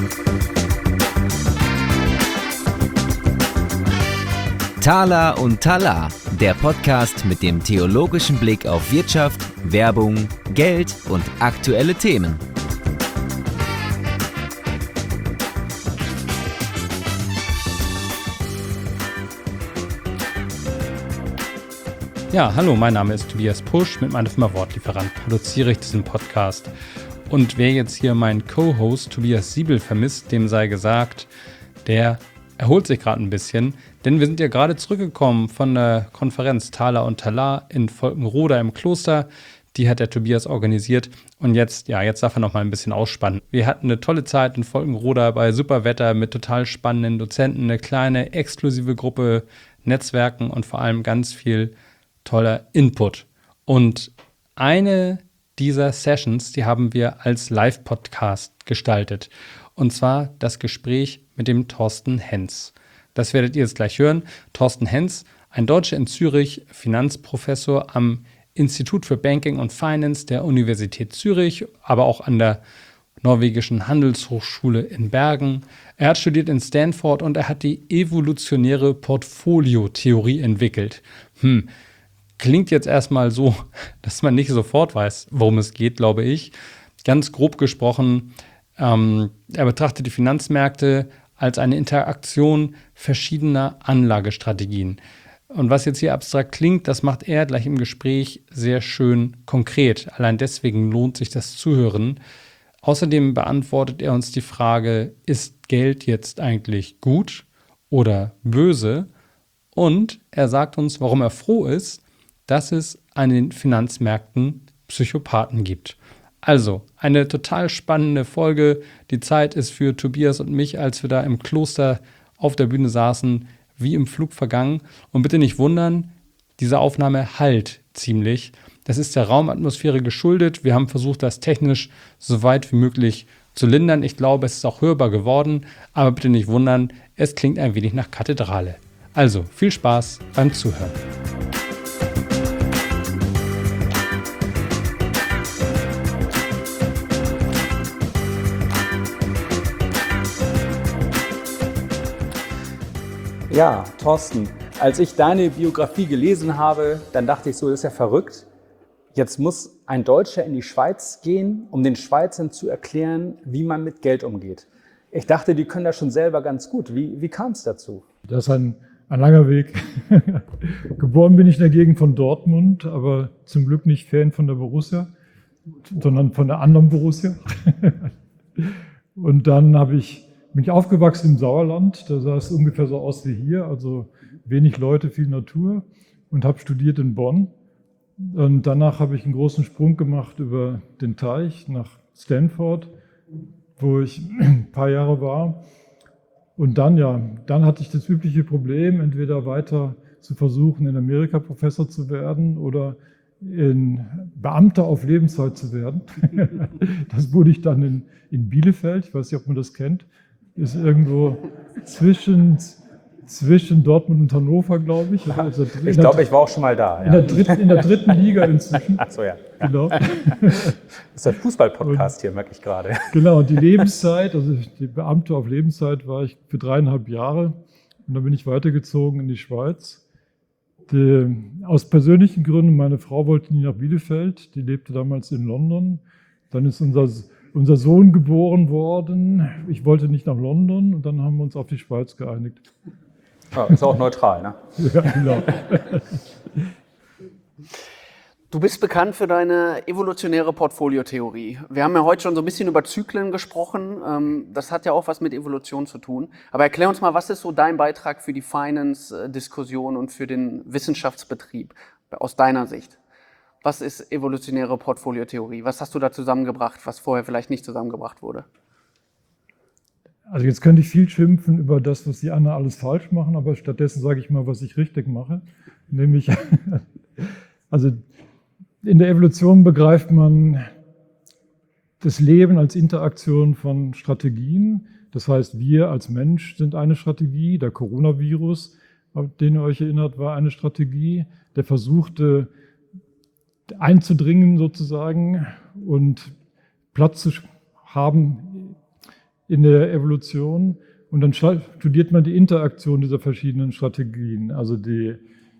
Thaler und Talar, der Podcast mit dem theologischen Blick auf Wirtschaft, Werbung, Geld und aktuelle Themen. Ja, hallo, mein Name ist Tobias Pusch. Mit meiner Firma Wortlieferant produziere ich diesen Podcast. Und wer jetzt hier meinen Co-Host Tobias Siebel vermisst, dem sei gesagt, der erholt sich gerade ein bisschen. Denn wir sind ja gerade zurückgekommen von der Konferenz Thaler und Talar in Volkenroda im Kloster. Die hat der Tobias organisiert. Und jetzt darf er noch mal ein bisschen ausspannen. Wir hatten eine tolle Zeit in Volkenroda bei super Wetter mit total spannenden Dozenten, eine kleine exklusive Gruppe, Netzwerken und vor allem ganz viel toller Input. Und eine dieser Sessions, die haben wir als Live-Podcast gestaltet. Und zwar das Gespräch mit dem Thorsten Henz. Das werdet ihr jetzt gleich hören. Thorsten Henz, ein Deutscher in Zürich, Finanzprofessor am Institut für Banking und Finance der Universität Zürich, aber auch an der norwegischen Handelshochschule in Bergen. Er hat studiert in Stanford und er hat die evolutionäre Portfoliotheorie entwickelt. Klingt jetzt erstmal so, dass man nicht sofort weiß, worum es geht, glaube ich. Ganz grob gesprochen, er betrachtet die Finanzmärkte als eine Interaktion verschiedener Anlagestrategien. Und was jetzt hier abstrakt klingt, das macht er gleich im Gespräch sehr schön konkret. Allein deswegen lohnt sich das Zuhören. Außerdem beantwortet er uns die Frage, ist Geld jetzt eigentlich gut oder böse? Und er sagt uns, warum er froh ist, dass es an den Finanzmärkten Psychopathen gibt. Also, eine total spannende Folge. Die Zeit ist für Tobias und mich, als wir da im Kloster auf der Bühne saßen, wie im Flug vergangen. Und bitte nicht wundern, diese Aufnahme hallt ziemlich. Das ist der Raumatmosphäre geschuldet. Wir haben versucht, das technisch so weit wie möglich zu lindern. Ich glaube, es ist auch hörbar geworden. Aber bitte nicht wundern, es klingt ein wenig nach Kathedrale. Also, viel Spaß beim Zuhören. Ja, Thorsten, als ich deine Biografie gelesen habe, dann dachte ich so, das ist ja verrückt. Jetzt muss ein Deutscher in die Schweiz gehen, um den Schweizern zu erklären, wie man mit Geld umgeht. Ich dachte, die können das schon selber ganz gut. Wie kam es dazu? Das ist ein langer Weg. Geboren bin ich in der Gegend von Dortmund, aber zum Glück nicht Fan von der Borussia, sondern von der anderen Borussia. Und dann bin ich aufgewachsen im Sauerland, da sah es ungefähr so aus wie hier, also wenig Leute, viel Natur, und habe studiert in Bonn. Und danach habe ich einen großen Sprung gemacht über den Teich nach Stanford, wo ich ein paar Jahre war. Und dann hatte ich das übliche Problem, entweder weiter zu versuchen, in Amerika Professor zu werden oder Beamter auf Lebenszeit zu werden. Das wurde ich dann in Bielefeld, ich weiß nicht, ob man das kennt. Ist irgendwo zwischen Dortmund und Hannover, glaube ich. Also ich glaube, ich war auch schon mal da. Ja. In der dritten Liga inzwischen. Ach so, ja. Genau. Das ist ein Fußball-Podcast hier, merke ich gerade. Genau, und die Lebenszeit, also die Beamte auf Lebenszeit war ich für 3,5 Jahre. Und dann bin ich weitergezogen in die Schweiz. Aus persönlichen Gründen, meine Frau wollte nie nach Bielefeld, die lebte damals in London. Dann ist unser Sohn geboren worden. Ich wollte nicht nach London und dann haben wir uns auf die Schweiz geeinigt. Ja, ist auch neutral, ne? Ja, genau. Du bist bekannt für deine evolutionäre Portfoliotheorie. Wir haben ja heute schon so ein bisschen über Zyklen gesprochen. Das hat ja auch was mit Evolution zu tun. Aber erklär uns mal, was ist so dein Beitrag für die Finance-Diskussion und für den Wissenschaftsbetrieb aus deiner Sicht? Was ist evolutionäre Portfoliotheorie? Was hast du da zusammengebracht, was vorher vielleicht nicht zusammengebracht wurde? Also jetzt könnte ich viel schimpfen über das, was die anderen alles falsch machen, aber stattdessen sage ich mal, was ich richtig mache. Nämlich, also in der Evolution begreift man das Leben als Interaktion von Strategien. Das heißt, wir als Mensch sind eine Strategie. Der Coronavirus, auf den ihr euch erinnert, war eine Strategie. Der versuchte einzudringen sozusagen und Platz zu haben in der Evolution und dann studiert man die Interaktion dieser verschiedenen Strategien. Also die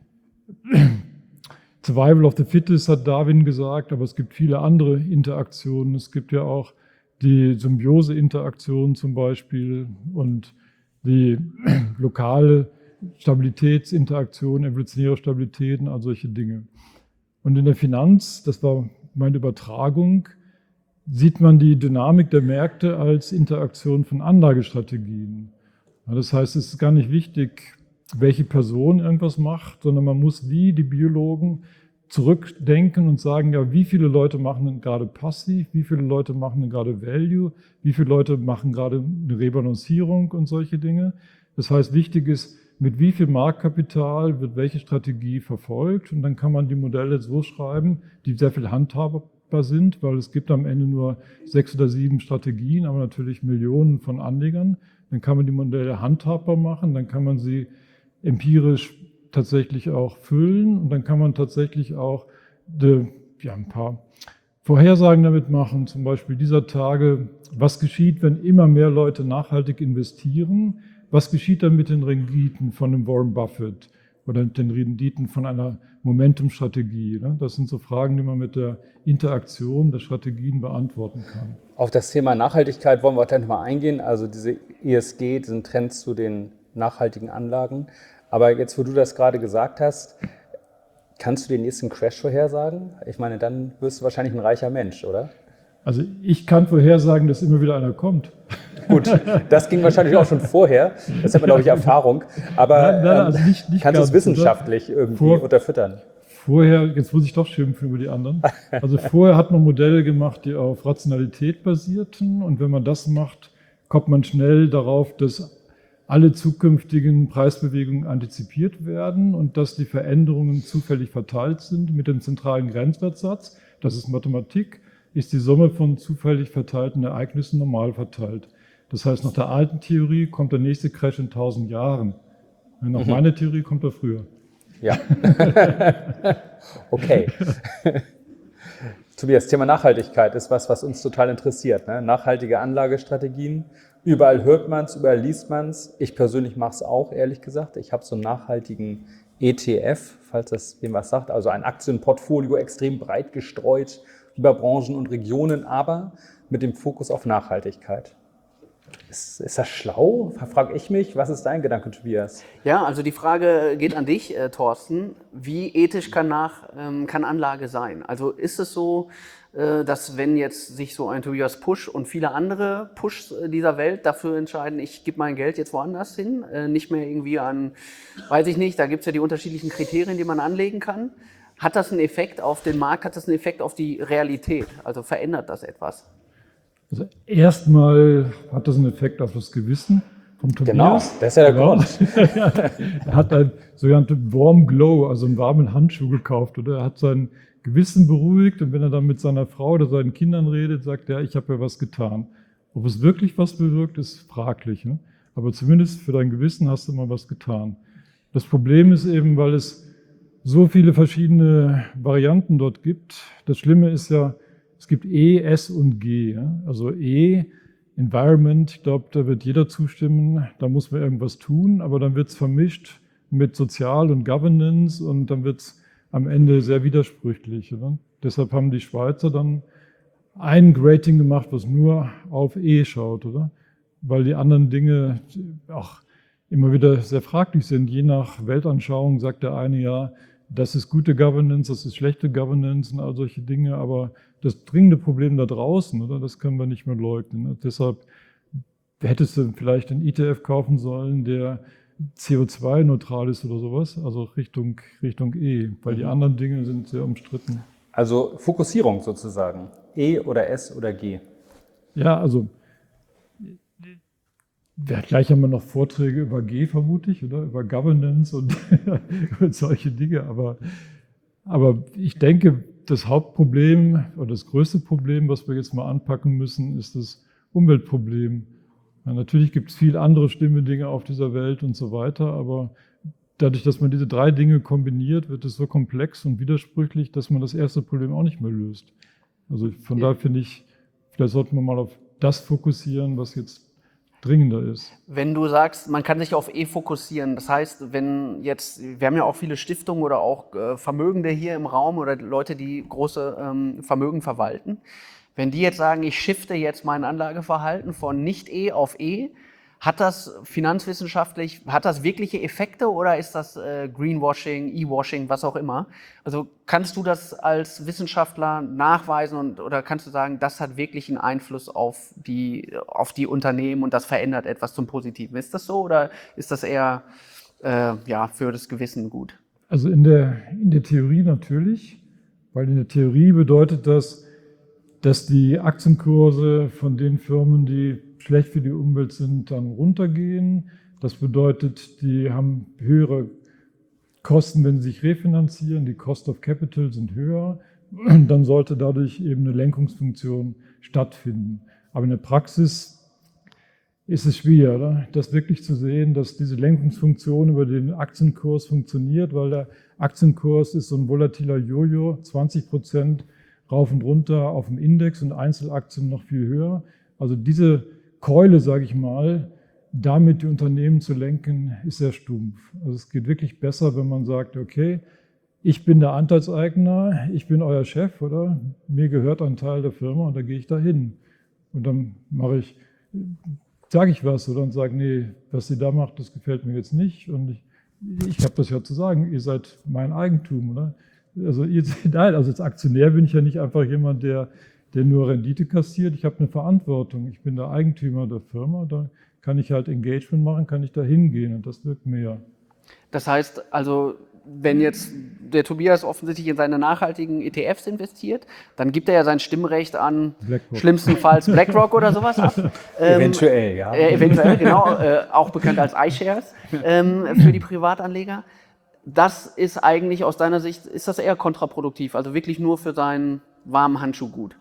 Survival of the Fittest hat Darwin gesagt, aber es gibt viele andere Interaktionen. Es gibt ja auch die Symbiose-Interaktion zum Beispiel und die lokale Stabilitätsinteraktion, evolutionäre Stabilitäten, all solche Dinge. Und in der Finanz, das war meine Übertragung, sieht man die Dynamik der Märkte als Interaktion von Anlagestrategien. Das heißt, es ist gar nicht wichtig, welche Person irgendwas macht, sondern man muss wie die Biologen zurückdenken und sagen, ja, wie viele Leute machen denn gerade passiv, wie viele Leute machen denn gerade Value, wie viele Leute machen gerade eine Rebalancierung und solche Dinge. Das heißt, wichtig ist, mit wie viel Marktkapital wird welche Strategie verfolgt und dann kann man die Modelle so schreiben, die sehr viel handhabbar sind, weil es gibt am Ende nur 6 oder 7 Strategien, aber natürlich Millionen von Anlegern. Dann kann man die Modelle handhabbar machen, dann kann man sie empirisch tatsächlich auch füllen und dann kann man tatsächlich auch ein paar Vorhersagen damit machen, zum Beispiel dieser Tage, was geschieht, wenn immer mehr Leute nachhaltig investieren, was geschieht dann mit den Renditen von einem Warren Buffett oder den Renditen von einer Momentum-Strategie. Das sind so Fragen, die man mit der Interaktion der Strategien beantworten kann. Auf das Thema Nachhaltigkeit wollen wir gleich mal eingehen, also diese ESG, diesen Trend zu den nachhaltigen Anlagen. Aber jetzt, wo du das gerade gesagt hast, kannst du den nächsten Crash vorhersagen? Ich meine, dann wirst du wahrscheinlich ein reicher Mensch, oder? Also ich kann vorhersagen, dass immer wieder einer kommt. Gut, das ging wahrscheinlich auch schon vorher. Das hat man, glaube ich, Erfahrung. Aber also nicht kannst du es wissenschaftlich irgendwie unterfüttern? Vorher, jetzt muss ich doch schimpfen über die anderen. Also vorher hat man Modelle gemacht, die auf Rationalität basierten. Und wenn man das macht, kommt man schnell darauf, dass alle zukünftigen Preisbewegungen antizipiert werden und dass die Veränderungen zufällig verteilt sind mit dem zentralen Grenzwertsatz. Das ist Mathematik, ist die Summe von zufällig verteilten Ereignissen normal verteilt. Das heißt, nach der alten Theorie kommt der nächste Crash in 1000 Jahren. Nach meiner Theorie kommt er früher. Ja. Okay. Tobias, Thema Nachhaltigkeit ist was uns total interessiert. Ne? Nachhaltige Anlagestrategien. Überall hört man es, überall liest man es. Ich persönlich mache es auch, ehrlich gesagt. Ich habe so einen nachhaltigen ETF, falls das wem was sagt. Also ein Aktienportfolio extrem breit gestreut über Branchen und Regionen, aber mit dem Fokus auf Nachhaltigkeit. Ist das schlau? Frage ich mich. Was ist dein Gedanke, Tobias? Ja, also die Frage geht an dich, Thorsten. Wie ethisch kann Anlage sein? Also ist es so, dass wenn jetzt sich so ein Tobias Pusch und viele andere Pushs dieser Welt dafür entscheiden, ich gebe mein Geld jetzt woanders hin, nicht mehr irgendwie an, weiß ich nicht, da gibt es ja die unterschiedlichen Kriterien, die man anlegen kann. Hat das einen Effekt auf den Markt, hat das einen Effekt auf die Realität? Also verändert das etwas? Also erstmal hat das einen Effekt auf das Gewissen vom Tobias. Genau, das ist ja der Grund. Er hat einen sogenannten Warm Glow, also einen warmen Handschuh gekauft. Oder er hat sein Gewissen beruhigt und wenn er dann mit seiner Frau oder seinen Kindern redet, sagt er, ich habe ja was getan. Ob es wirklich was bewirkt, ist fraglich. Ne? Aber zumindest für dein Gewissen hast du mal was getan. Das Problem ist eben, weil es so viele verschiedene Varianten dort gibt. Das Schlimme ist ja, es gibt E, S und G. Ja? Also E, Environment, ich glaube, da wird jeder zustimmen, da muss man irgendwas tun, aber dann wird es vermischt mit Sozial und Governance und dann wird es am Ende sehr widersprüchlich. Oder? Deshalb haben die Schweizer dann ein Rating gemacht, was nur auf E schaut, oder? Weil die anderen Dinge auch immer wieder sehr fraglich sind. Je nach Weltanschauung sagt der eine, ja, das ist gute Governance, das ist schlechte Governance und all solche Dinge, aber das dringende Problem da draußen, oder, das können wir nicht mehr leugnen. Ne? Deshalb hättest du vielleicht einen ETF kaufen sollen, der CO2-neutral ist oder sowas, also Richtung E, weil die anderen Dinge sind sehr umstritten. Also Fokussierung sozusagen, E oder S oder G. Ja, also gleich haben wir noch Vorträge über G, vermute ich, oder über Governance und solche Dinge. Aber ich denke, das Hauptproblem oder das größte Problem, was wir jetzt mal anpacken müssen, ist das Umweltproblem. Ja, natürlich gibt es viele andere schlimme Dinge auf dieser Welt und so weiter, aber dadurch, dass man diese 3 Dinge kombiniert, wird es so komplex und widersprüchlich, dass man das erste Problem auch nicht mehr löst. Also von daher finde ich, vielleicht sollten wir mal auf das fokussieren, was jetzt dringender ist. Wenn du sagst, man kann sich auf fokussieren, das heißt, wenn jetzt, wir haben ja auch viele Stiftungen oder auch Vermögende hier im Raum oder Leute, die große Vermögen verwalten, wenn die jetzt sagen, ich shifte jetzt mein Anlageverhalten von Nicht-E auf E, hat das finanzwissenschaftlich, hat das wirkliche Effekte oder ist das Greenwashing, E-Washing, was auch immer? Also kannst du das als Wissenschaftler nachweisen oder kannst du sagen, das hat wirklich einen Einfluss auf die Unternehmen und das verändert etwas zum Positiven? Ist das so oder ist das eher für das Gewissen gut? Also in der Theorie natürlich, weil in der Theorie bedeutet das, dass die Aktienkurse von den Firmen, die schlecht für die Umwelt sind, dann runtergehen. Das bedeutet, die haben höhere Kosten, wenn sie sich refinanzieren. Die Cost of Capital sind höher. Dann sollte dadurch eben eine Lenkungsfunktion stattfinden. Aber in der Praxis ist es schwer, oder? Das wirklich zu sehen, dass diese Lenkungsfunktion über den Aktienkurs funktioniert, weil der Aktienkurs ist so ein volatiler Jojo, 20% rauf und runter auf dem Index und Einzelaktien noch viel höher. Also diese Keule, sage ich mal, damit die Unternehmen zu lenken, ist sehr stumpf. Also es geht wirklich besser, wenn man sagt, okay, ich bin der Anteilseigner, ich bin euer Chef, oder? Mir gehört ein Teil der Firma und da gehe ich da hin. Und dann sage ich was oder und sage, nee, was ihr da macht, das gefällt mir jetzt nicht. Und ich habe das ja zu sagen, ihr seid mein Eigentum, oder? Also als Aktionär bin ich ja nicht einfach jemand, der nur Rendite kassiert. Ich habe eine Verantwortung. Ich bin der Eigentümer der Firma. Da kann ich halt Engagement machen, kann ich da hingehen und das wirkt mehr. Das heißt also, wenn jetzt der Tobias offensichtlich in seine nachhaltigen ETFs investiert, dann gibt er ja sein Stimmrecht an schlimmstenfalls BlackRock oder sowas ab. Eventuell, ja. Eventuell, genau. Auch bekannt als iShares für die Privatanleger. Das ist eigentlich aus deiner Sicht, ist das eher kontraproduktiv, also wirklich nur für seinen warmen Handschuh gut?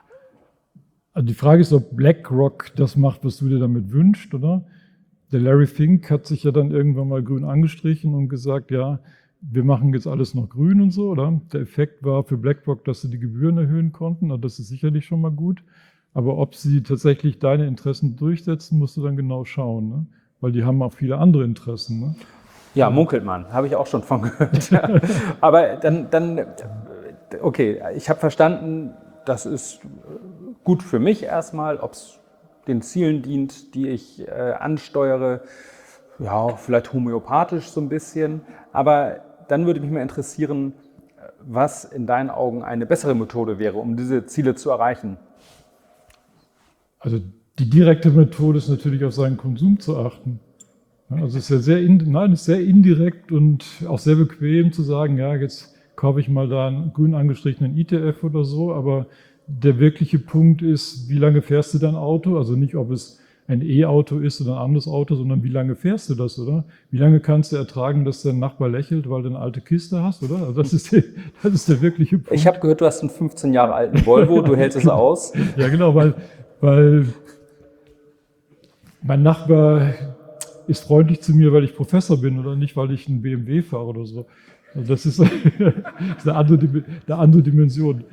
Also die Frage ist, ob BlackRock das macht, was du dir damit wünschst, oder? Der Larry Fink hat sich ja dann irgendwann mal grün angestrichen und gesagt, ja, wir machen jetzt alles noch grün und so, oder? Der Effekt war für BlackRock, dass sie die Gebühren erhöhen konnten, und das ist sicherlich schon mal gut. Aber ob sie tatsächlich deine Interessen durchsetzen, musst du dann genau schauen, ne? Weil die haben auch viele andere Interessen, ne? Ja, munkelt man, habe ich auch schon von gehört. Aber dann, okay, ich habe verstanden, das ist gut für mich erstmal, ob es den Zielen dient, die ich ansteuere, ja, vielleicht homöopathisch so ein bisschen. Aber dann würde mich mal interessieren, was in deinen Augen eine bessere Methode wäre, um diese Ziele zu erreichen. Also die direkte Methode ist natürlich, auf seinen Konsum zu achten. Also es ist ja ist sehr indirekt und auch sehr bequem zu sagen, ja, jetzt kaufe ich mal da einen grün angestrichenen ETF oder so, aber der wirkliche Punkt ist, wie lange fährst du dein Auto? Also nicht, ob es ein E-Auto ist oder ein anderes Auto, sondern wie lange fährst du das, oder? Wie lange kannst du ertragen, dass dein Nachbar lächelt, weil du eine alte Kiste hast, oder? Also das ist der wirkliche Punkt. Ich habe gehört, du hast einen 15 Jahre alten Volvo, du hältst es aus. Ja, genau, weil mein Nachbar ist freundlich zu mir, weil ich Professor bin oder nicht, weil ich einen BMW fahre oder so. Also das ist eine andere Dimension.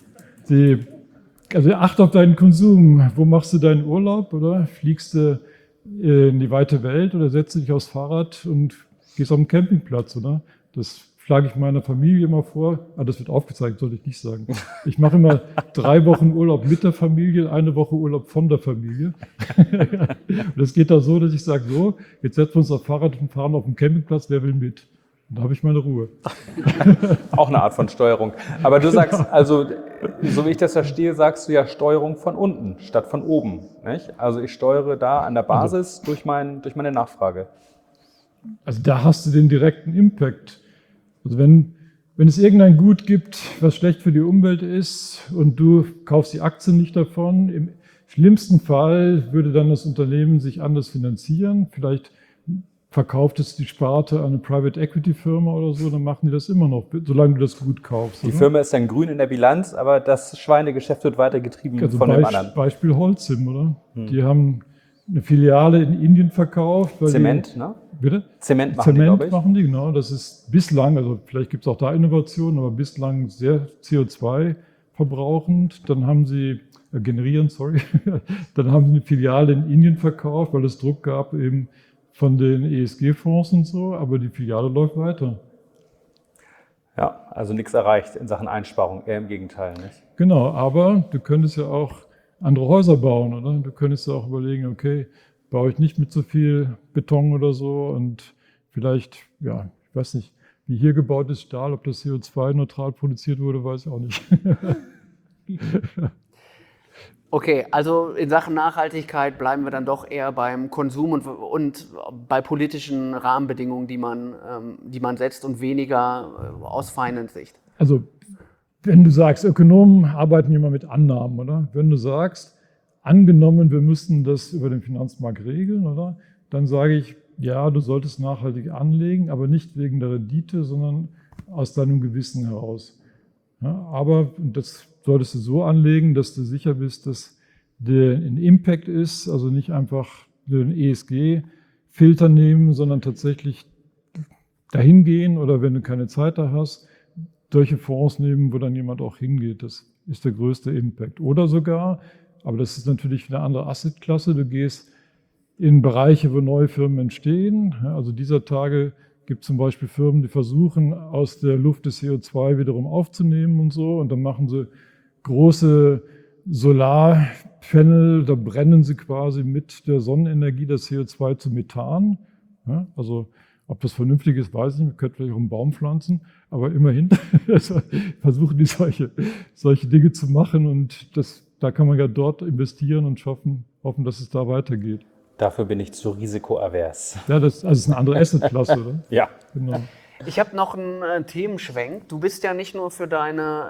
Also achte auf deinen Konsum. Wo machst du deinen Urlaub, oder? Fliegst du in die weite Welt oder setzt du dich aufs Fahrrad und gehst auf den Campingplatz, oder? Das schlage ich meiner Familie immer vor. Das wird aufgezeigt, sollte ich nicht sagen. Ich mache immer 3 Wochen Urlaub mit der Familie, 1 Woche Urlaub von der Familie. Und das geht da so, dass ich sage, so, jetzt setzen wir uns auf Fahrrad und fahren auf den Campingplatz, wer will mit? Und da habe ich meine Ruhe. Auch eine Art von Steuerung. Aber du sagst, also, so wie ich das verstehe, sagst du ja Steuerung von unten statt von oben, nicht? Also ich steuere da an der Basis durch meine Nachfrage. Also da hast du den direkten Impact. Also wenn es irgendein Gut gibt, was schlecht für die Umwelt ist und du kaufst die Aktien nicht davon, im schlimmsten Fall würde dann das Unternehmen sich anders finanzieren. Vielleicht verkauft es die Sparte an eine Private Equity Firma oder so, dann machen die das immer noch, solange du das Gut kaufst. Die Firma ist dann grün in der Bilanz, aber das Schweinegeschäft wird weitergetrieben von dem anderen. Beispiel Holcim, oder? Die haben eine Filiale in Indien verkauft. Zement, ne? Bitte? Zement machen die, glaube ich. Machen die, genau. Das ist bislang, also vielleicht gibt es auch da Innovationen, aber bislang sehr CO2 verbrauchend. Dann haben sie generieren, sorry. Dann haben sie eine Filiale in Indien verkauft, weil es Druck gab eben von den ESG-Fonds und so, aber die Filiale läuft weiter. Ja, also nichts erreicht in Sachen Einsparung, eher im Gegenteil, nicht? Genau, aber du könntest ja auch andere Häuser bauen, oder? Du könntest ja auch überlegen, okay, baue ich nicht mit so viel Beton oder so und vielleicht, ja, ich weiß nicht, wie hier gebautes Stahl, ob das CO2-neutral produziert wurde, weiß ich auch nicht. Okay, also in Sachen Nachhaltigkeit bleiben wir dann doch eher beim Konsum und bei politischen Rahmenbedingungen, die man setzt und weniger aus Finance-Sicht. Also wenn du sagst, Ökonomen arbeiten immer mit Annahmen, oder? Wenn du sagst, angenommen, wir müssten das über den Finanzmarkt regeln, oder? Dann sage ich, ja, du solltest nachhaltig anlegen, aber nicht wegen der Rendite, sondern aus deinem Gewissen heraus. Ja, aber das solltest du so anlegen, dass du sicher bist, dass der ein Impact ist, also nicht einfach den ESG-Filter nehmen, sondern tatsächlich dahin gehen oder wenn du keine Zeit da hast, solche Fonds nehmen, wo dann jemand auch hingeht. Das ist der größte Impact. Oder sogar, aber das ist natürlich eine andere Assetklasse, du gehst in Bereiche, wo neue Firmen entstehen. Also dieser Tage gibt es zum Beispiel Firmen, die versuchen, aus der Luft das CO2 wiederum aufzunehmen und so. Und dann machen sie große Solarpanel, da brennen sie quasi mit der Sonnenenergie das CO2 zu Methan. Ja, also ob das vernünftig ist, weiß ich nicht. Man könnte vielleicht auch einen Baum pflanzen. Aber immerhin versuchen die solche Dinge zu machen. Und da kann man ja dort investieren und hoffen, dass es da weitergeht. Dafür bin ich zu risikoavers. Ja, das ist eine andere Assetklasse, oder? Ja. Genau. Ich habe noch einen Themenschwenk. Du bist ja nicht nur für deine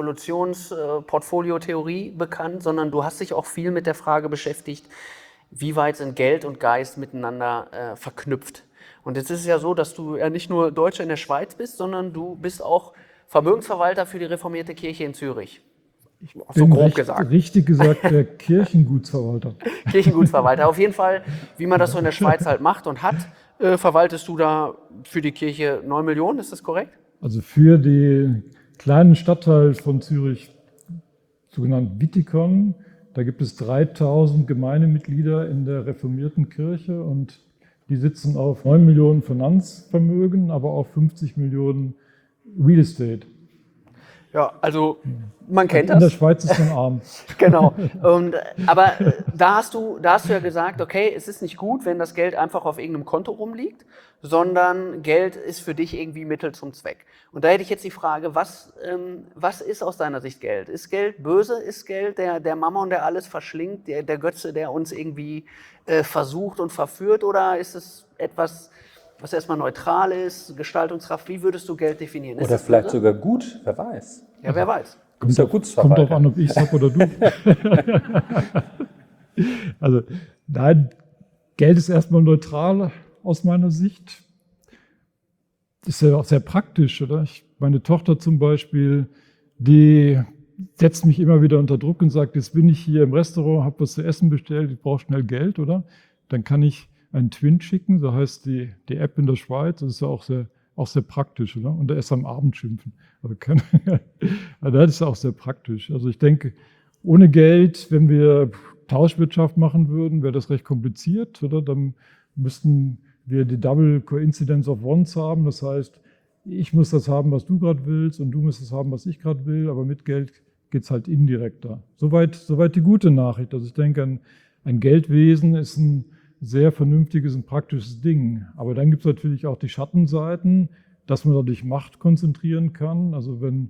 Evolutionsportfoliotheorie bekannt, sondern du hast dich auch viel mit der Frage beschäftigt, wie weit sind Geld und Geist miteinander verknüpft. Und jetzt ist es ja so, dass du ja nicht nur Deutscher in der Schweiz bist, sondern du bist auch Vermögensverwalter für die reformierte Kirche in Zürich. So grob gesagt. Richtig gesagt, der Kirchengutsverwalter. Kirchengutsverwalter. Auf jeden Fall, wie man das so in der Schweiz halt macht und hat, verwaltest du da für die Kirche 9 Millionen, ist das korrekt? Also für den kleinen Stadtteil von Zürich, sogenannt Wittikon, da gibt es 3000 Gemeindemitglieder in der reformierten Kirche und die sitzen auf 9 Millionen Finanzvermögen, aber auch 50 Millionen Real Estate. Ja, also man kennt das. In der Schweiz ist man arm. Genau. Aber da hast du ja gesagt, okay, es ist nicht gut, wenn das Geld einfach auf irgendeinem Konto rumliegt, sondern Geld ist für dich irgendwie Mittel zum Zweck. Und da hätte ich jetzt die Frage, was ist aus deiner Sicht Geld? Ist Geld böse? Ist Geld der Mammon, der alles verschlingt, der Götze, der uns irgendwie versucht und verführt? Oder ist es etwas, was erstmal neutral ist, Gestaltungskraft? Wie würdest du Geld definieren? Oder vielleicht sogar gut, wer weiß. Ja, wer weiß. Kommt drauf an, ob ich es habe oder du. Also, nein, Geld ist erstmal neutral aus meiner Sicht. Ist ja auch sehr praktisch, oder? Meine Tochter zum Beispiel, die setzt mich immer wieder unter Druck und sagt, jetzt bin ich hier im Restaurant, habe was zu essen bestellt, ich brauche schnell Geld, oder? Dann kann ich einen Twin schicken, so heißt die App in der Schweiz, das ist ja auch sehr praktisch, oder? Und erst am Abend schimpfen. Also das ist auch sehr praktisch. Also ich denke, ohne Geld, wenn wir Tauschwirtschaft machen würden, wäre das recht kompliziert, oder? Dann müssten wir die Double Coincidence of Wants haben. Das heißt, ich muss das haben, was du gerade willst, und du musst das haben, was ich gerade will, aber mit Geld geht es halt indirekter. Soweit die gute Nachricht. Also ich denke, ein Geldwesen ist ein sehr vernünftiges und praktisches Ding. Aber dann gibt es natürlich auch die Schattenseiten, dass man dadurch Macht konzentrieren kann. Also wenn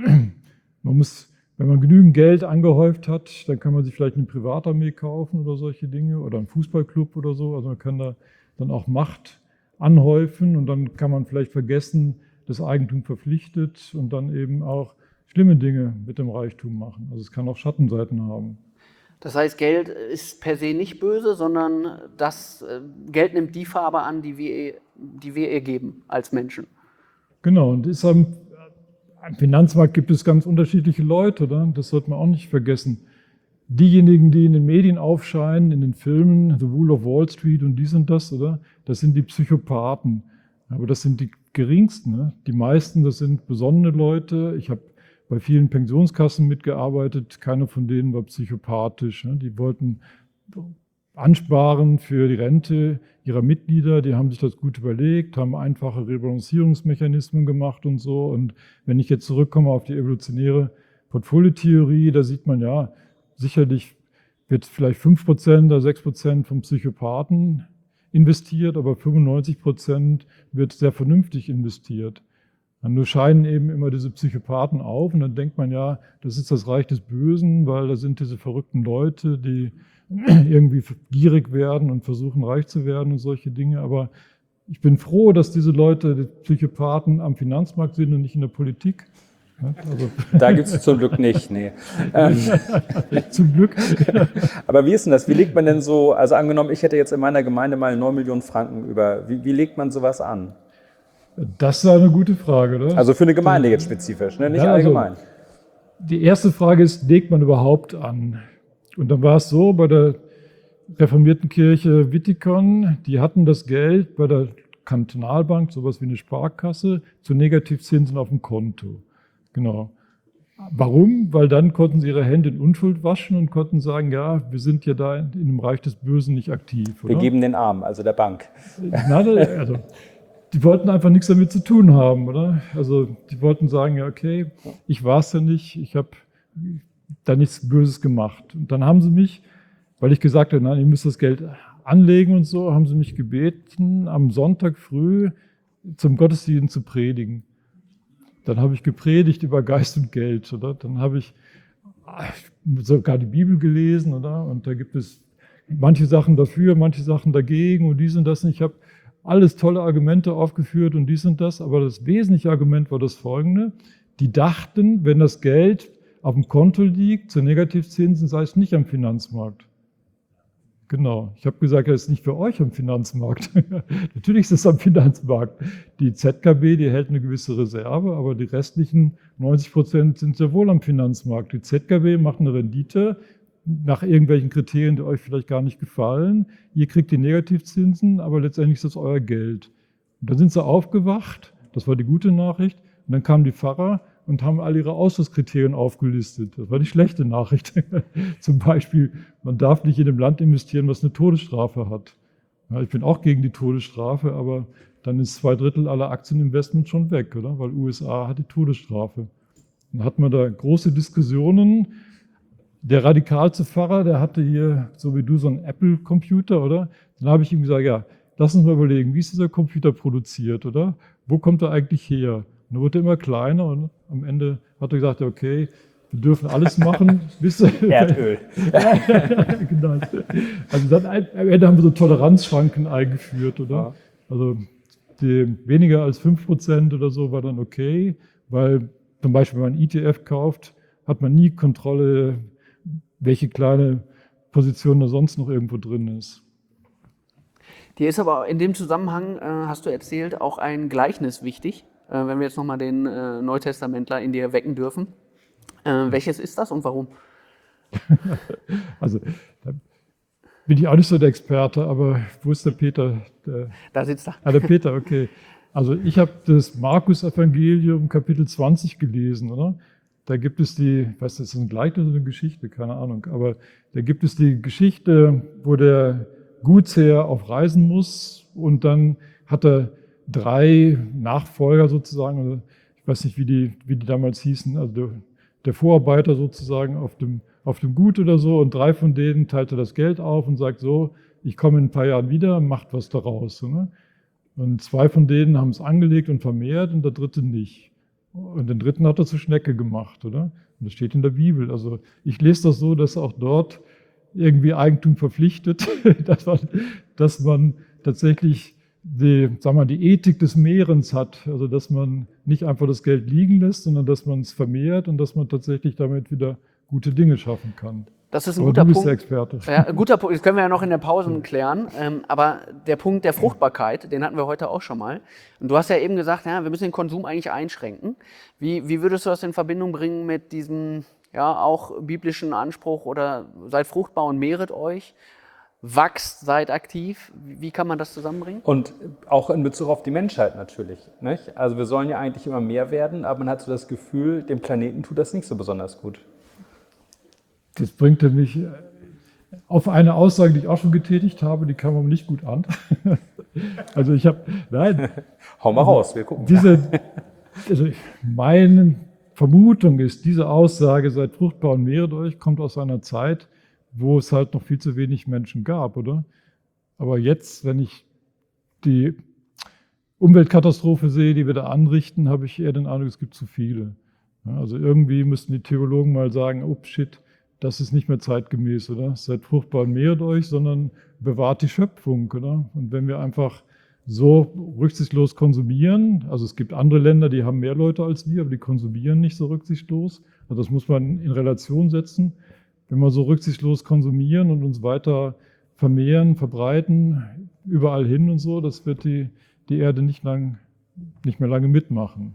man genügend Geld angehäuft hat, dann kann man sich vielleicht eine Privatarmee kaufen oder solche Dinge oder einen Fußballclub oder so. Also man kann da dann auch Macht anhäufen und dann kann man vielleicht vergessen, das Eigentum verpflichtet und dann eben auch schlimme Dinge mit dem Reichtum machen. Also es kann auch Schattenseiten haben. Das heißt, Geld ist per se nicht böse, sondern das Geld nimmt die Farbe an, die wir ihr geben als Menschen. Genau, und am Finanzmarkt gibt es ganz unterschiedliche Leute, oder? Das sollte man auch nicht vergessen. Diejenigen, die in den Medien aufscheinen, in den Filmen, The Wolf of Wall Street und dies und das, oder? Das sind die Psychopathen. Aber das sind die geringsten. Ne? Die meisten, das sind besonnene Leute. Ich habe bei vielen Pensionskassen mitgearbeitet. Keiner von denen war psychopathisch. Ne? Die wollten ansparen für die Rente ihrer Mitglieder. Die haben sich das gut überlegt, haben einfache Rebalancierungsmechanismen gemacht und so. Und wenn ich jetzt zurückkomme auf die evolutionäre Portfoliotheorie, da sieht man ja, sicherlich wird vielleicht 5% oder 6% vom Psychopathen investiert, aber 95% wird sehr vernünftig investiert. Und nur scheinen eben immer diese Psychopathen auf und dann denkt man ja, das ist das Reich des Bösen, weil da sind diese verrückten Leute, die irgendwie gierig werden und versuchen reich zu werden und solche Dinge. Aber ich bin froh, dass diese Leute, die Psychopathen, am Finanzmarkt sind und nicht in der Politik. Also. Da gibt es zum Glück nicht, nee. Zum Glück. Aber wie ist denn das? Wie legt man denn so, also angenommen, ich hätte jetzt in meiner Gemeinde mal 9 Millionen Franken über, wie legt man sowas an? Das ist eine gute Frage, oder? Also für eine Gemeinde jetzt spezifisch, ne? Nicht ja, allgemein. Also, die erste Frage ist, legt man überhaupt an? Und dann war es so, bei der reformierten Kirche Wittikon, die hatten das Geld bei der Kantonalbank, sowas wie eine Sparkasse, zu Negativzinsen auf dem Konto. Genau. Warum? Weil dann konnten sie ihre Hände in Unschuld waschen und konnten sagen, ja, wir sind ja da in dem Reich des Bösen nicht aktiv. Oder? Wir geben den Arm, also der Bank. Nein, also die wollten einfach nichts damit zu tun haben, oder? Also die wollten sagen, ja, okay, ich war es ja nicht, ich habe da nichts Böses gemacht. Und dann haben sie mich, weil ich gesagt habe, nein, ihr müsst das Geld anlegen und so, haben sie mich gebeten, am Sonntag früh zum Gottesdienst zu predigen. Dann habe ich gepredigt über Geist und Geld, oder? Dann habe ich sogar die Bibel gelesen, oder? Und da gibt es manche Sachen dafür, manche Sachen dagegen und dies und das. Und ich habe alles tolle Argumente aufgeführt und dies und das. Aber das wesentliche Argument war das folgende. Die dachten, wenn das Geld auf dem Konto liegt, zu Negativzinsen, sei es nicht am Finanzmarkt. Genau. Ich habe gesagt, das ist nicht für euch am Finanzmarkt. Natürlich ist es am Finanzmarkt. Die ZKB, die hält eine gewisse Reserve, aber die restlichen 90% sind sehr wohl am Finanzmarkt. Die ZKB macht eine Rendite nach irgendwelchen Kriterien, die euch vielleicht gar nicht gefallen. Ihr kriegt die Negativzinsen, aber letztendlich ist das euer Geld. Und dann sind sie aufgewacht, das war die gute Nachricht, und dann kamen die Pfarrer und haben all ihre Ausschlusskriterien aufgelistet. Das war die schlechte Nachricht. Zum Beispiel, man darf nicht in einem Land investieren, was eine Todesstrafe hat. Ja, ich bin auch gegen die Todesstrafe, aber dann ist 2/3 aller Aktieninvestments schon weg, oder? Weil USA hat die Todesstrafe. Dann hat man da große Diskussionen. Der radikalste Pfarrer, der hatte hier, so wie du, so einen Apple-Computer, oder? Dann habe ich ihm gesagt, ja, lass uns mal überlegen, wie ist dieser Computer produziert, oder? Wo kommt er eigentlich her? Und dann wurde er immer kleiner und am Ende hat er gesagt, okay, wir dürfen alles machen. Erdöl. Genau. Also dann, am Ende haben wir so Toleranzschranken eingeführt, oder? Ja. Also weniger als 5% oder so war dann okay, weil zum Beispiel, wenn man einen ETF kauft, hat man nie Kontrolle, welche kleine Position da sonst noch irgendwo drin ist. Dir ist aber in dem Zusammenhang, hast du erzählt, auch ein Gleichnis wichtig, wenn wir jetzt nochmal den Neutestamentler in dir wecken dürfen. Welches ist das und warum? Also, da bin ich auch nicht so der Experte, aber wo ist der Peter? Da sitzt er. Ah, der Peter, okay. Also ich habe das Markus-Evangelium Kapitel 20 gelesen, oder? Da gibt es die, ich weiß, das ist ein Gleichnis oder eine Geschichte, keine Ahnung, aber da gibt es die Geschichte, wo der Gutsherr auf Reisen muss und dann hat er 3 Nachfolger sozusagen, also ich weiß nicht, wie die damals hießen, also der Vorarbeiter sozusagen auf dem Gut oder so, und 3 von denen teilt er das Geld auf und sagt so, ich komme in ein paar Jahren wieder, macht was daraus. Ne? Und 2 von denen haben es angelegt und vermehrt und der 3. nicht. Und den 3. hat er zur Schnecke gemacht, oder? Und das steht in der Bibel. Also ich lese das so, dass auch dort irgendwie Eigentum verpflichtet, dass man tatsächlich die Ethik des Mehrens hat. Also dass man nicht einfach das Geld liegen lässt, sondern dass man es vermehrt und dass man tatsächlich damit wieder gute Dinge schaffen kann. Das ist ein guter Punkt. Du bist der Experte. Ja, ein guter Punkt. Das können wir ja noch in der Pause klären. Aber der Punkt der Fruchtbarkeit, den hatten wir heute auch schon mal. Und du hast ja eben gesagt, ja, wir müssen den Konsum eigentlich einschränken. Wie würdest du das in Verbindung bringen mit diesem ja auch biblischen Anspruch oder seid fruchtbar und mehret euch? wachst, seid aktiv. Wie kann man das zusammenbringen? Und auch in Bezug auf die Menschheit natürlich. Nicht? Also wir sollen ja eigentlich immer mehr werden, aber man hat so das Gefühl, dem Planeten tut das nicht so besonders gut. Das bringt mich auf eine Aussage, die ich auch schon getätigt habe, die kam aber nicht gut an. Also Hau mal raus, wir gucken. Meine Vermutung ist, diese Aussage, seid fruchtbar und mehret euch, kommt aus einer Zeit, wo es halt noch viel zu wenig Menschen gab, oder? Aber jetzt, wenn ich die Umweltkatastrophe sehe, die wir da anrichten, habe ich eher den Eindruck, es gibt zu viele. Ja, also irgendwie müssten die Theologen mal sagen, oh shit, das ist nicht mehr zeitgemäß, oder? Seid fruchtbar und mehret euch, sondern bewahrt die Schöpfung, oder? Und wenn wir einfach so rücksichtslos konsumieren, also es gibt andere Länder, die haben mehr Leute als wir, aber die konsumieren nicht so rücksichtslos. Also das muss man in Relation setzen. Wenn wir so rücksichtslos konsumieren und uns weiter vermehren, verbreiten, überall hin und so, das wird die Erde nicht mehr lange mitmachen.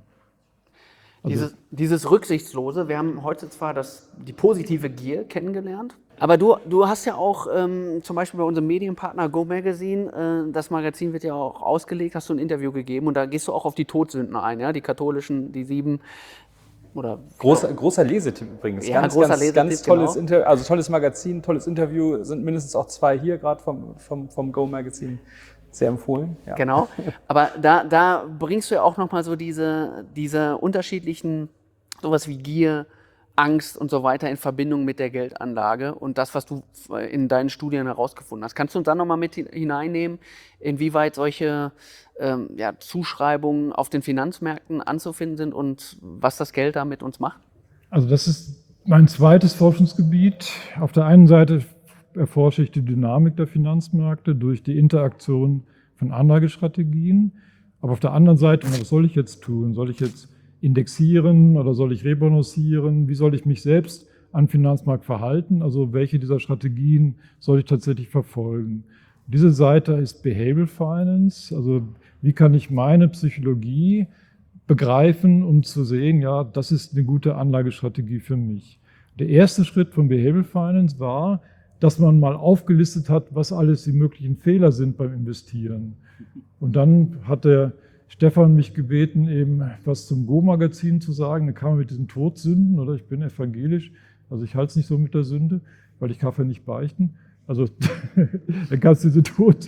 Also Dieses Rücksichtslose, wir haben heute zwar die positive Gier kennengelernt, aber du hast ja auch zum Beispiel bei unserem Medienpartner Go Magazine, das Magazin wird ja auch ausgelegt, hast du ein Interview gegeben und da gehst du auch auf die Todsünden ein, ja? Die katholischen, die 7 oder... Großer Lesetipp übrigens. Ja, ganz tolles genau. Interview, also tolles Magazin, tolles Interview, sind mindestens auch 2 hier gerade vom Go Magazine. Sehr empfohlen. Ja. Genau, aber da bringst du ja auch nochmal so diese unterschiedlichen, sowas wie Gier, Angst und so weiter in Verbindung mit der Geldanlage und das, was du in deinen Studien herausgefunden hast. Kannst du uns da nochmal mit hineinnehmen, inwieweit solche Zuschreibungen auf den Finanzmärkten anzufinden sind und was das Geld da mit uns macht? Also das ist mein zweites Forschungsgebiet. Auf der einen Seite erforsche ich die Dynamik der Finanzmärkte durch die Interaktion von Anlagestrategien. Aber auf der anderen Seite, was soll ich jetzt tun? Soll ich jetzt indexieren oder soll ich rebalancieren? Wie soll ich mich selbst am Finanzmarkt verhalten? Also welche dieser Strategien soll ich tatsächlich verfolgen? Diese Seite ist Behavioral Finance. Also wie kann ich meine Psychologie begreifen, um zu sehen, ja, das ist eine gute Anlagestrategie für mich. Der erste Schritt von Behavioral Finance war, dass man mal aufgelistet hat, was alles die möglichen Fehler sind beim Investieren. Und dann hat der Stefan mich gebeten, eben was zum Go-Magazin zu sagen. Dann kam er mit diesen Todsünden, oder ich bin evangelisch, also ich halte es nicht so mit der Sünde, weil ich darf ja nicht beichten. Also dann gab es diese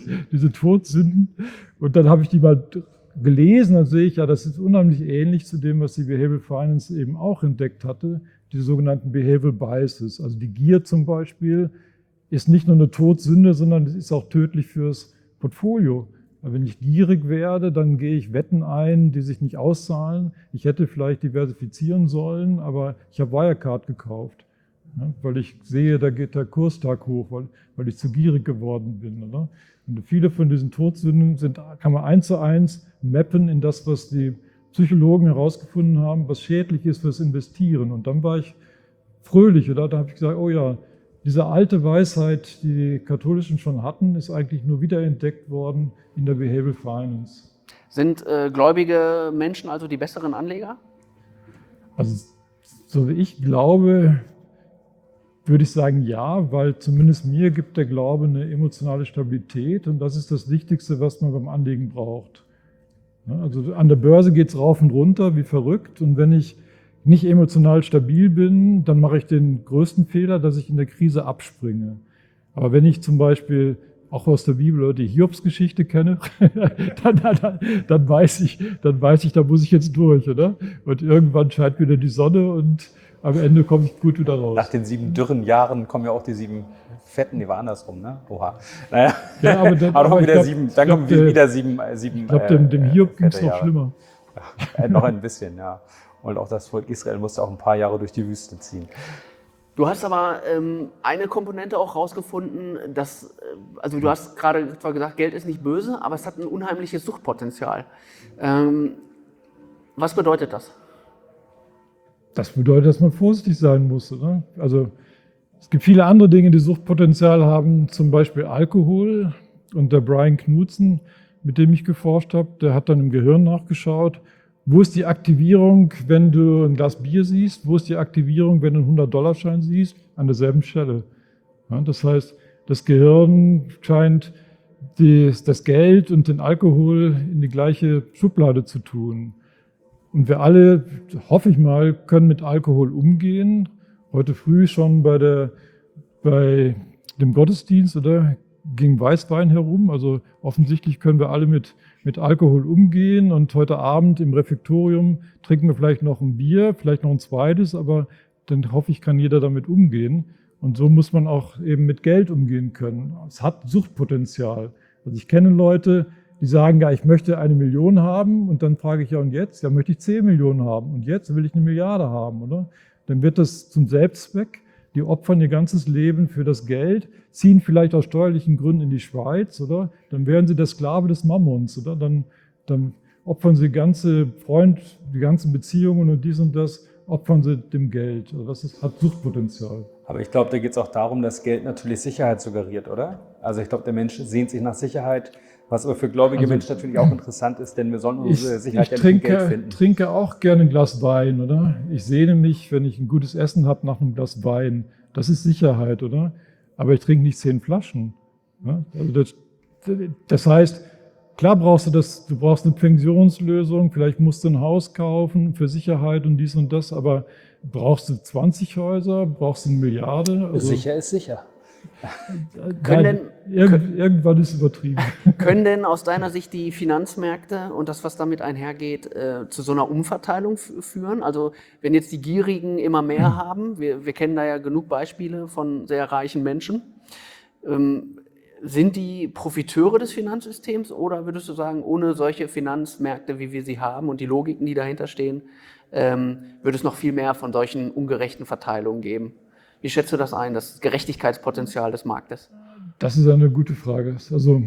Todsünden und dann habe ich die mal gelesen, dann sehe ich, ja, das ist unheimlich ähnlich zu dem, was die Behavioral Finance eben auch entdeckt hatte, die sogenannten Behavioral Biases. Also die Gier zum Beispiel ist nicht nur eine Todsünde, sondern es ist auch tödlich fürs Portfolio. Wenn ich gierig werde, dann gehe ich Wetten ein, die sich nicht auszahlen. Ich hätte vielleicht diversifizieren sollen, aber ich habe Wirecard gekauft, ja, weil ich sehe, da geht der Kurstag hoch, weil ich zu gierig geworden bin. Oder? Und viele von diesen Todsünden kann man 1:1 mappen in das, was die Psychologen herausgefunden haben, was schädlich ist fürs Investieren. Und dann war ich fröhlich, oder? Da habe ich gesagt, oh ja, diese alte Weisheit, die die Katholischen schon hatten, ist eigentlich nur wiederentdeckt worden in der Behavioral Finance. Sind gläubige Menschen also die besseren Anleger? Also so wie ich glaube, würde ich sagen ja, weil zumindest mir gibt der Glaube eine emotionale Stabilität und das ist das Wichtigste, was man beim Anlegen braucht. Also an der Börse geht es rauf und runter wie verrückt und wenn ich nicht emotional stabil bin, dann mache ich den größten Fehler, dass ich in der Krise abspringe. Aber wenn ich zum Beispiel auch aus der Bibel oder die Hiobsgeschichte kenne, dann weiß ich, da muss ich jetzt durch, oder? Und irgendwann scheint wieder die Sonne und am Ende komme ich gut wieder raus. Nach den 7 dürren Jahren kommen ja auch die 7 fetten, die war andersrum, ne? Oha. Naja. Ja, aber dann kommen wieder 7. Dann kommen wieder 7. Ich glaube, dem Hiob ging es noch schlimmer. Ja, noch ein bisschen, ja. Und auch das Volk Israel musste auch ein paar Jahre durch die Wüste ziehen. Du hast aber eine Komponente auch rausgefunden, also du hast gerade zwar gesagt, Geld ist nicht böse, aber es hat ein unheimliches Suchtpotenzial. Was bedeutet das? Das bedeutet, dass man vorsichtig sein muss. Oder? Also es gibt viele andere Dinge, die Suchtpotenzial haben, zum Beispiel Alkohol. Und der Brian Knudsen, mit dem ich geforscht habe, der hat dann im Gehirn nachgeschaut, wo ist die Aktivierung, wenn du ein Glas Bier siehst? Wo ist die Aktivierung, wenn du einen $100-Schein siehst? An derselben Stelle. Ja, das heißt, das Gehirn scheint das Geld und den Alkohol in die gleiche Schublade zu tun. Und wir alle, hoffe ich mal, können mit Alkohol umgehen. Heute früh schon bei dem Gottesdienst, oder, ging Weißwein herum. Also offensichtlich können wir alle mit Alkohol umgehen. Und heute Abend im Refektorium trinken wir vielleicht noch ein Bier, vielleicht noch ein zweites, aber dann hoffe ich, kann jeder damit umgehen. Und so muss man auch eben mit Geld umgehen können. Es hat Suchtpotenzial. Also ich kenne Leute, die sagen, ja, ich möchte 1 Million haben, und dann frage ich, ja, und jetzt? Ja, möchte ich 10 Millionen haben, und jetzt will ich 1 Milliarde haben, oder? Dann wird das zum Selbstzweck. Die opfern ihr ganzes Leben für das Geld, ziehen vielleicht aus steuerlichen Gründen in die Schweiz, oder? Dann werden sie der Sklave des Mammons, oder? Dann opfern sie die ganzen Beziehungen und dies und das, opfern sie dem Geld. Also das hat Suchtpotenzial. Aber ich glaube, da geht es auch darum, dass Geld natürlich Sicherheit suggeriert, oder? Also ich glaube, der Mensch sehnt sich nach Sicherheit, was aber für gläubige Menschen natürlich auch interessant ist, denn wir sollen unsere Sicherheit ja nicht im Geld finden. Ich trinke auch gerne ein Glas Wein, oder? Ich sehne mich, wenn ich ein gutes Essen habe, nach einem Glas Wein. Das ist Sicherheit, oder? Aber ich trinke nicht 10 Flaschen. Ja? Also das heißt, klar brauchst du brauchst eine Pensionslösung, vielleicht musst du ein Haus kaufen für Sicherheit und dies und das, aber brauchst du 20 Häuser, brauchst du 1 Milliarde? Also, sicher ist sicher. Irgendwann ist es übertrieben. Können denn aus deiner Sicht die Finanzmärkte und das, was damit einhergeht, zu so einer Umverteilung führen? Also wenn jetzt die Gierigen immer mehr haben, wir kennen da ja genug Beispiele von sehr reichen Menschen, sind die Profiteure des Finanzsystems, oder würdest du sagen, ohne solche Finanzmärkte, wie wir sie haben und die Logiken, die dahinter stehen, würde es noch viel mehr von solchen ungerechten Verteilungen geben? Wie schätzt du das ein, das Gerechtigkeitspotenzial des Marktes? Das ist eine gute Frage. Also,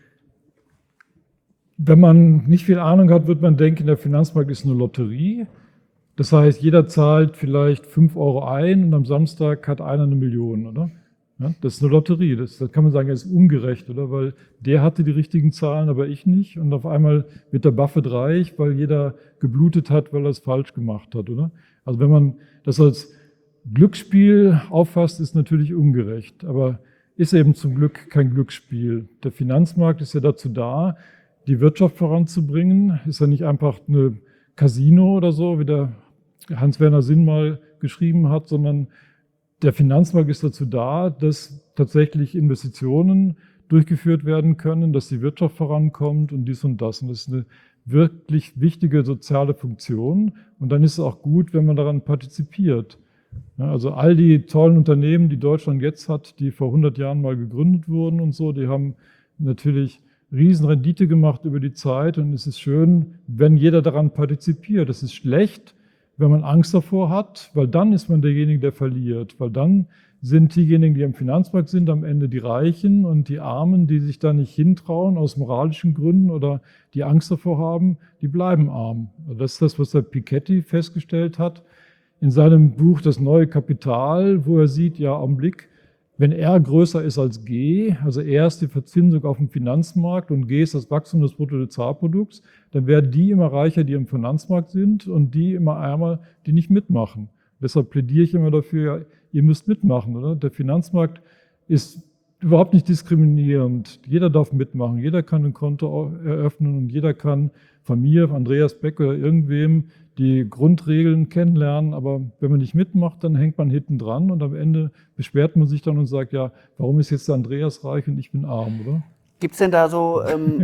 wenn man nicht viel Ahnung hat, wird man denken, der Finanzmarkt ist eine Lotterie. Das heißt, jeder zahlt vielleicht 5 Euro ein und am Samstag hat einer 1 Million, oder? Ja, das ist eine Lotterie. Das kann man sagen, das ist ungerecht, oder? Weil der hatte die richtigen Zahlen, aber ich nicht. Und auf einmal wird der Buffett reich, weil jeder geblutet hat, weil er es falsch gemacht hat, oder? Also wenn man das als Glücksspiel auffasst, ist natürlich ungerecht, aber ist eben zum Glück kein Glücksspiel. Der Finanzmarkt ist ja dazu da, die Wirtschaft voranzubringen. Ist ja nicht einfach eine Casino oder so, wie der Hans-Werner Sinn mal geschrieben hat, sondern der Finanzmarkt ist dazu da, dass tatsächlich Investitionen durchgeführt werden können, dass die Wirtschaft vorankommt und dies und das. Und das ist eine wirklich wichtige soziale Funktion. Und dann ist es auch gut, wenn man daran partizipiert. Ja, also all die tollen Unternehmen, die Deutschland jetzt hat, die vor 100 Jahren mal gegründet wurden und so, die haben natürlich Riesenrendite gemacht über die Zeit, und es ist schön, wenn jeder daran partizipiert. Es ist schlecht, wenn man Angst davor hat, weil dann ist man derjenige, der verliert, weil dann sind diejenigen, die am Finanzmarkt sind, am Ende die Reichen, und die Armen, die sich da nicht hintrauen aus moralischen Gründen oder die Angst davor haben, die bleiben arm. Das ist das, was der Piketty festgestellt hat in seinem Buch Das neue Kapital, wo er sieht, ja, Augenblick, wenn R größer ist als G, also R ist die Verzinsung auf dem Finanzmarkt und G ist das Wachstum des Bruttosozialprodukts, dann werden die immer reicher, die im Finanzmarkt sind, und die immer ärmer, die nicht mitmachen. Deshalb plädiere ich immer dafür, ja, ihr müsst mitmachen, oder? Der Finanzmarkt ist überhaupt nicht diskriminierend. Jeder darf mitmachen, jeder kann ein Konto eröffnen und jeder kann von mir, von Andreas Beck oder irgendwem die Grundregeln kennenlernen, aber wenn man nicht mitmacht, dann hängt man hinten dran und am Ende beschwert man sich dann und sagt, ja, warum ist jetzt der Andreas reich und ich bin arm, oder? Gibt es denn da so,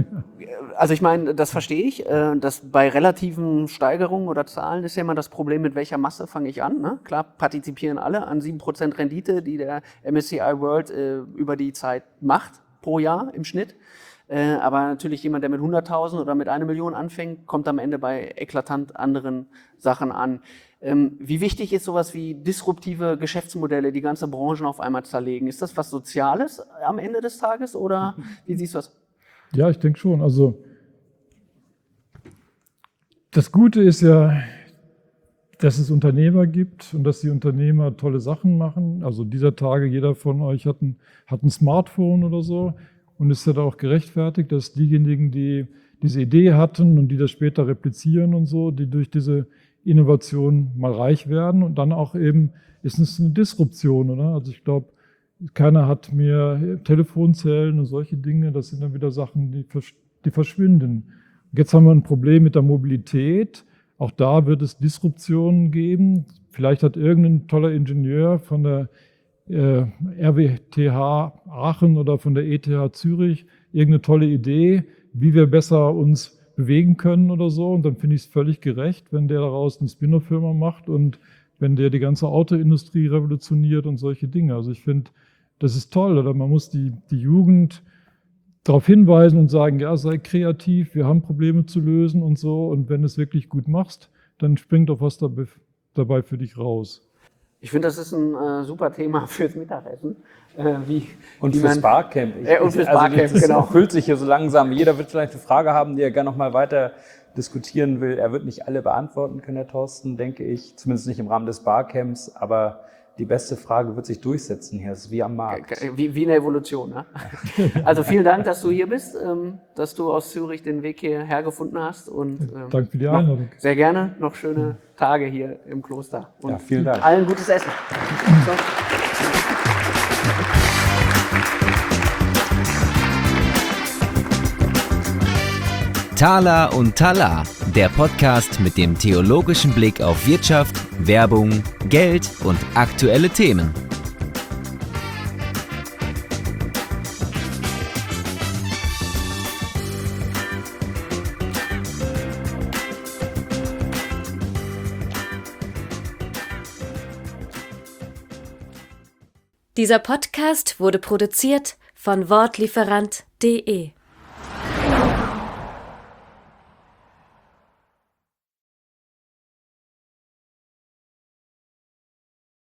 also ich meine, das verstehe ich, dass bei relativen Steigerungen oder Zahlen ist ja immer das Problem, mit welcher Masse fange ich an, ne? Klar partizipieren alle an 7% Rendite, die der MSCI World über die Zeit macht, pro Jahr im Schnitt. Aber natürlich jemand, der mit 100.000 oder mit 1 Million anfängt, kommt am Ende bei eklatant anderen Sachen an. Wie wichtig ist sowas wie disruptive Geschäftsmodelle, die ganze Branchen auf einmal zerlegen? Ist das was Soziales am Ende des Tages, oder wie siehst du das? Ja, ich denke schon. Also das Gute ist ja, dass es Unternehmer gibt und dass die Unternehmer tolle Sachen machen. Also dieser Tage, jeder von euch hat ein Smartphone oder so. Und es ist ja auch gerechtfertigt, dass diejenigen, die diese Idee hatten und die das später replizieren und so, die durch diese Innovation mal reich werden, und dann auch eben ist es eine Disruption, oder? Also ich glaube, Keiner hat mehr Telefonzellen und solche Dinge. Das sind dann wieder Sachen, die verschwinden. Jetzt haben wir ein Problem mit der Mobilität. Auch da wird es Disruptionen geben. Vielleicht hat irgendein toller Ingenieur von der RWTH Aachen oder von der ETH Zürich irgendeine tolle Idee, wie wir besser uns bewegen können oder so. Und dann finde ich es völlig gerecht, wenn der daraus eine Spin-off-Firma macht und wenn der die ganze Autoindustrie revolutioniert und solche Dinge. Also ich finde, das ist toll. Oder man muss die Jugend darauf hinweisen und sagen, ja, sei kreativ, wir haben Probleme zu lösen und so. Und wenn du es wirklich gut machst, dann springt auch was dabei für dich raus. Ich finde, das ist ein super Thema fürs Mittagessen. Und fürs Barcamp. Und fürs Barcamp, genau. Füllt sich hier so langsam. Jeder wird vielleicht eine Frage haben, die er gerne noch mal weiter diskutieren will. Er wird nicht alle beantworten können, Herr Thorsten, denke ich. Zumindest nicht im Rahmen des Barcamps. Aber die beste Frage wird sich durchsetzen hier. Das ist wie am Markt. Wie in der Evolution. Ne? Also vielen Dank, dass du hier bist, dass du aus Zürich den Weg hierher gefunden hast. Und danke für die Einladung. Sehr gerne. Noch schöne Tage hier im Kloster. Und ja, vielen Dank. Allen gutes Essen. So. Thaler und Talar, der Podcast mit dem theologischen Blick auf Wirtschaft, Werbung, Geld und aktuelle Themen. Dieser Podcast wurde produziert von Wortlieferant.de.